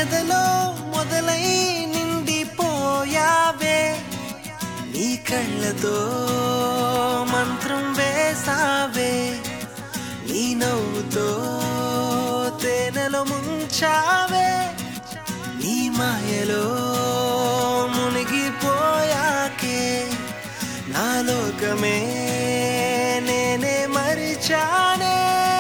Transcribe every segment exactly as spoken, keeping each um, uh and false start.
ఎదలో మొదలై నిండిపోయావే నీ కళ్ళతో మంత్రం వేసావే నీ నవ్వుతో తేనెలో ముంచావే నీ మాయలో మునిగిపోయాకే నా లోకమే నేనే మరిచానే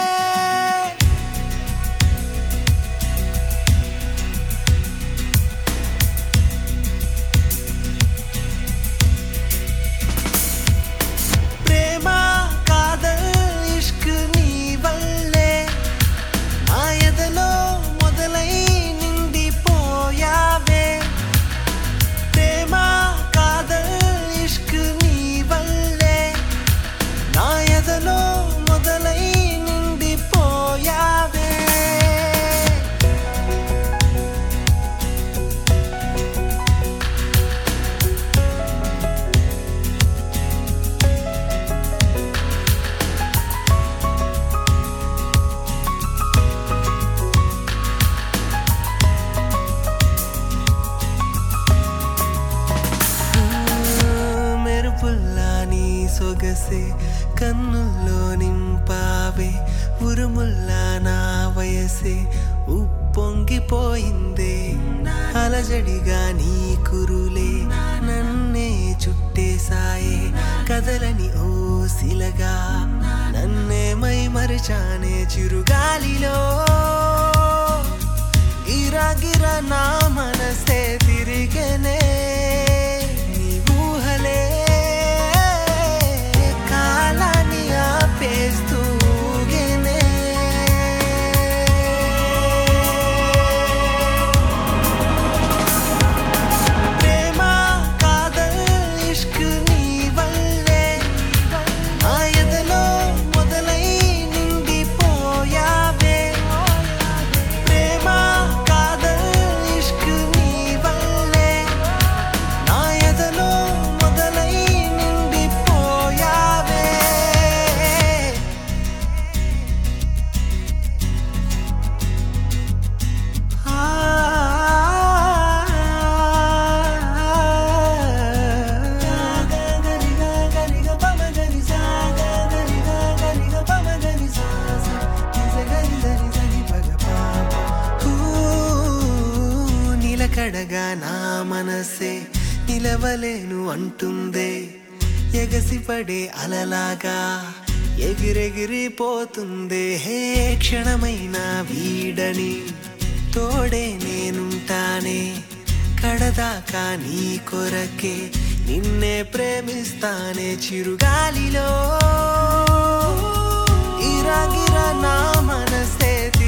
సొగసే కన్నుల్లో నింపావే ఉరుముల్లా నా వయసే ఉప్పొంగిపోయిందే అలజడిగా నీ కురులే నన్నే చుట్టేసాయే కదలని ఓ శిలగా నన్నే మై మరిచానే చిరుగాలిలో గిరగిర నా మనసే తిరిగనే కడగా నా మనసే నిలవలేను అంటుందే ఎగసిపడే అలలాగా ఎగిరెగిరిపోతుందే హే క్షణమైన వీడని తోడే నేనుంటానే కడదాకా నీ కొరకే నిన్నే ప్రేమిస్తానే చిరుగాలిలో ఇరాగిరా నా మనసే